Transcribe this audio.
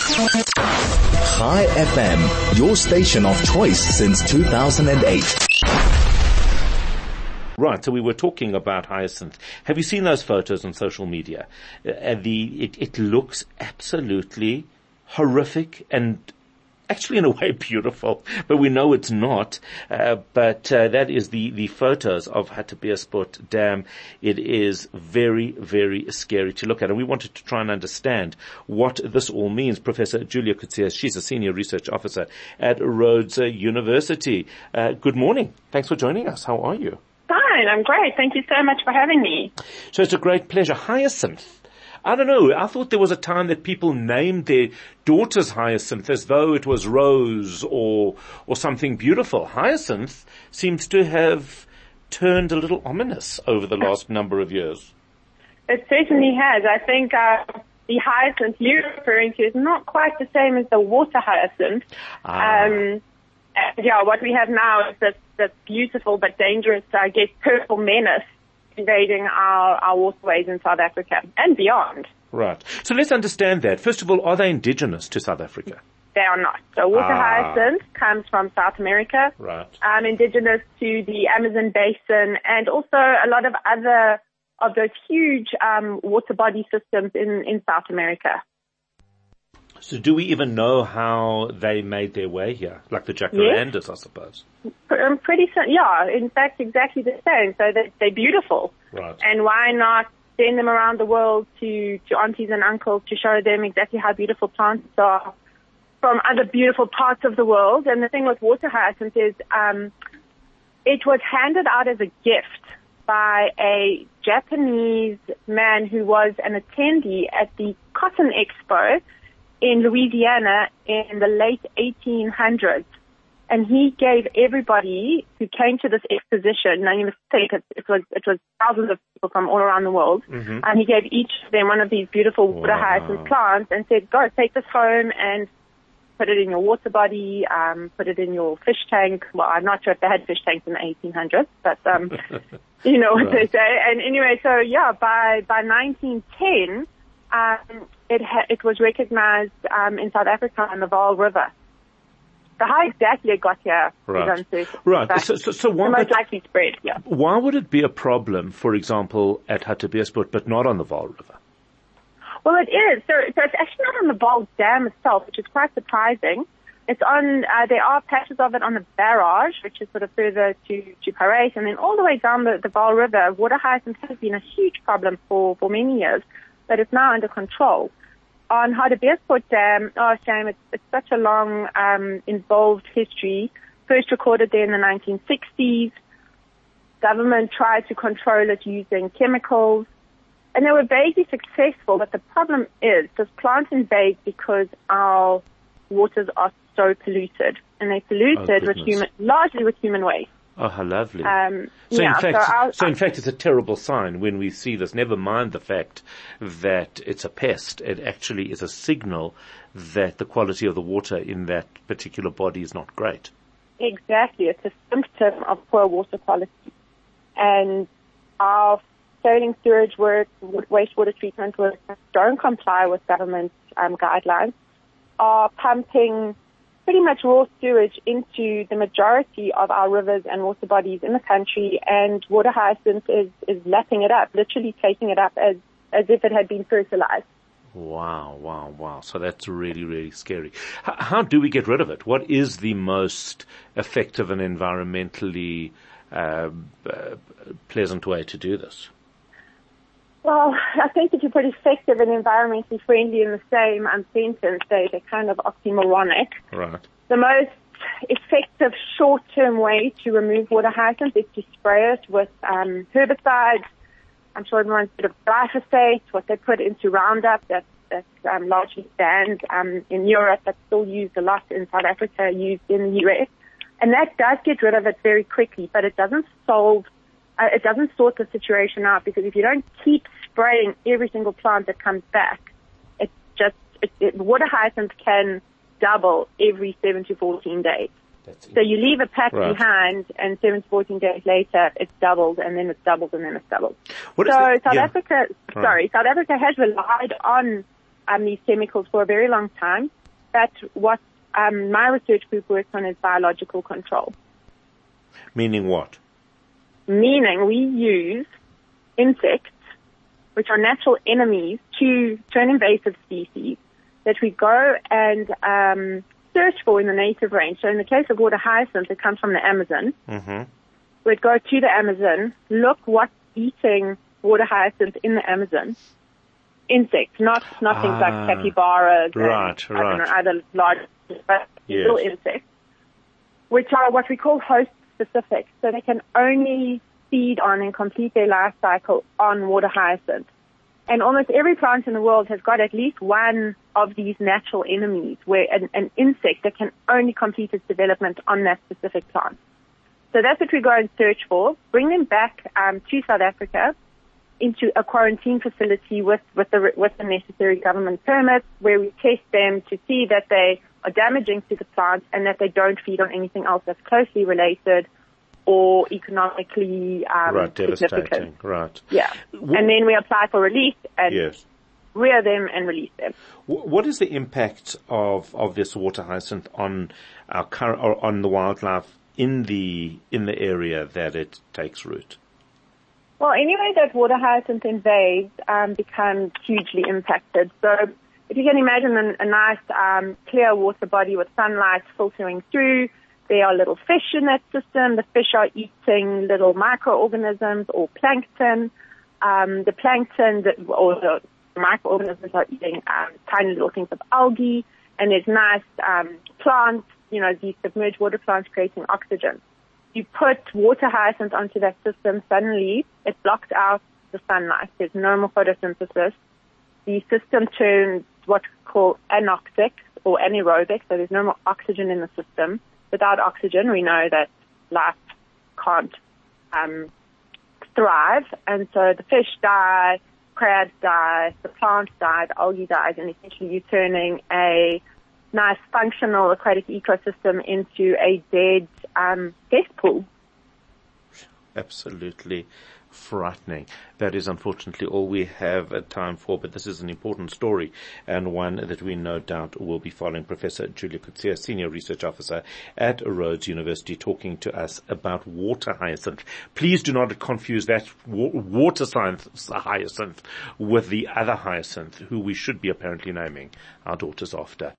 Chai FM, your station of choice since 2008. Right, so we were talking about hyacinth. Have you seen those photos on social media? It looks absolutely horrific and actually in a way beautiful, but we know it's not. But that is the photos of Hartbeespoort Dam. It is very, very scary to look at. And we wanted to try and understand what this all means. Professor Julia Coetzee, she's a senior research officer at Rhodes University. Good morning. Thanks for joining us. How are you? Fine, I'm great. Thank you so much for having me. So it's a great pleasure. Hyacinth. I don't know. I thought there was a time that people named their daughters Hyacinth as though it was Rose or something beautiful. Hyacinth seems to have turned a little ominous over the last number of years. It certainly has. I think the hyacinth you're referring to is not quite the same as the water hyacinth. What we have now is this beautiful but dangerous, I guess, purple menace invading our waterways in South Africa and beyond. Right. So let's understand that. First of all, are they indigenous to South Africa? They are not. So water hyacinth comes from South America. Right. Indigenous to the Amazon basin and also a lot of other of those huge water body systems in South America. So do we even know how they made their way here? Like the jacarandas, yes. I suppose. In fact, exactly the same. So they're beautiful. Right. And why not send them around the world to aunties and uncles to show them exactly how beautiful plants are from other beautiful parts of the world? And the thing with water hyacinth is it was handed out as a gift by a Japanese man who was an attendee at the Cotton Expo in Louisiana in the late 1800s. And he gave everybody who came to this exposition, now you must think it was thousands of people from all around the world, and he gave each of them one of these beautiful water hyacinth plants and said, go, take this home and put it in your water body, put it in your fish tank. Well, I'm not sure if they had fish tanks in the 1800s, but you know what they say. And anyway, so by 1910, it was recognized in South Africa on the Vaal River. So how exactly it got here is uncertain. Right. So why, the most likely spread, Why would it be a problem, for example, at Hartbeespoort, but not on the Vaal River? Well, it is. So it's actually not on the Vaal Dam itself, which is quite surprising. It's on, there are patches of it on the barrage, which is sort of further to Parys, and then all the way down the Vaal River. Water hyacinth has been a huge problem for many years, but it's now under control. On Hartbeespoort Dam, shame, it's such a long, involved history. First recorded there in the 1960s. Government tried to control it using chemicals, and they were vaguely successful, but the problem is this plant invades because our waters are so polluted, and they're polluted largely with human waste. Oh, how lovely. So in fact, it's a terrible sign when we see this. Never mind the fact that it's a pest. It actually is a signal that the quality of the water in that particular body is not great. Exactly. It's a symptom of poor water quality. And our failing sewage work, wastewater treatment work don't comply with government guidelines, are pumping pretty much raw sewage into the majority of our rivers and water bodies in the country, and water hyacinth is lapping it up, literally taking it up as if it had been fertilized. Wow. So that's really, really scary. How do we get rid of it? What is the most effective and environmentally pleasant way to do this? Well, I think if you put effective and environmentally friendly in the same sentence, they're kind of oxymoronic. Right. The most effective short-term way to remove water hyacinth is to spray it with herbicides. I'm sure everyone's heard of glyphosate, what they put into Roundup, that's largely banned in Europe, but still used a lot in South Africa, used in the US. And that does get rid of it very quickly, but it doesn't sort the situation out, because if you don't keep spraying every single plant that comes back, water hyacinth can double every 7 to 14 days. So you leave a patch behind, and 7 to 14 days later, it's doubled, and then it's doubled, and then it's doubled. South Africa has relied on these chemicals for a very long time. But what my research group works on is biological control. Meaning what? Meaning we use insects, which are natural enemies to an invasive species, that we go and search for in the native range. So in the case of water hyacinth, it comes from the Amazon. Mm-hmm. We'd go to the Amazon, look what's eating water hyacinth in the Amazon. Insects, not things like capybaras right, and I don't know, other large, but little insects, which are what we call host specific. So they can only feed on and complete their life cycle on water hyacinth. And almost every plant in the world has got at least one of these natural enemies, where an insect that can only complete its development on that specific plant. So that's what we go and search for, bring them back to South Africa into a quarantine facility with the necessary government permits, where we test them to see that they are damaging to the plant and that they don't feed on anything else that's closely related or economically devastating. Significant. Right. Yeah. And then we apply for release and rear them and release them. What is the impact of this water hyacinth on on the wildlife in the area that it takes root? Well, anyway that water hyacinth invades becomes hugely impacted. So if you can imagine a nice clear water body with sunlight filtering through, there are little fish in that system. The fish are eating little microorganisms or plankton. The plankton or the microorganisms are eating tiny little things of algae, and there's nice plants, these submerged water plants creating oxygen. You put water hyacinth onto that system, suddenly it blocks out the sunlight. There's no more photosynthesis. The system turns what's called anoxic or anaerobic, so there's no more oxygen in the system. Without oxygen, we know that life can't thrive, and so the fish die, crabs die, the plants die, the algae dies, and essentially you're turning a nice functional aquatic ecosystem into a dead cesspool. Absolutely frightening. That is unfortunately all we have time for, but this is an important story and one that we no doubt will be following. Professor Julia Coetzee, Senior Research Officer at Rhodes University, talking to us about water hyacinth. Please do not confuse that water hyacinth with the other hyacinth, who we should be apparently naming our daughters after.